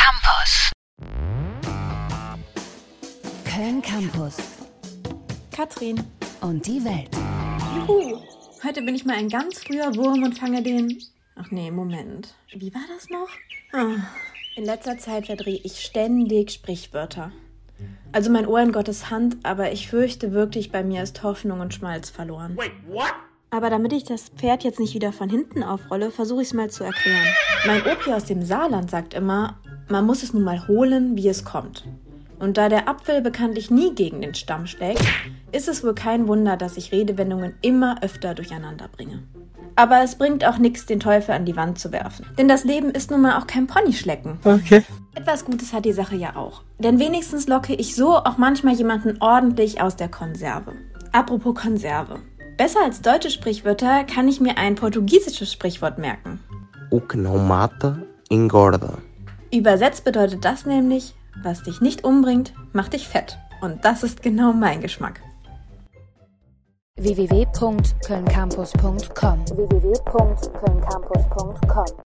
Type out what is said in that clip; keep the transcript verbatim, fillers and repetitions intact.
Campus. Köln Campus. Katrin. Und die Welt. Juhu. Heute bin ich mal ein ganz früher Wurm und fange den... Ach nee, Moment. Wie war das noch? Ah. In letzter Zeit verdrehe ich ständig Sprichwörter. Also mein Ohr in Gottes Hand, aber ich fürchte wirklich, bei mir ist Hoffnung und Schmalz verloren. Wait, what? Aber damit ich das Pferd jetzt nicht wieder von hinten aufrolle, versuche ich es mal zu erklären. Mein Opi aus dem Saarland sagt immer, man muss es nun mal holen, wie es kommt. Und da der Apfel bekanntlich nie gegen den Stamm schlägt, ist es wohl kein Wunder, dass ich Redewendungen immer öfter durcheinander bringe. Aber es bringt auch nichts, den Teufel an die Wand zu werfen. Denn das Leben ist nun mal auch kein Ponyschlecken. Okay. Etwas Gutes hat die Sache ja auch. Denn wenigstens locke ich so auch manchmal jemanden ordentlich aus der Konserve. Apropos Konserve. Besser als deutsche Sprichwörter kann ich mir ein portugiesisches Sprichwort merken. O que não mata, engorda. Übersetzt bedeutet das nämlich, was dich nicht umbringt, macht dich fett. Und das ist genau mein Geschmack. w w w punkt köln campus punkt com w w w punkt köln campus punkt com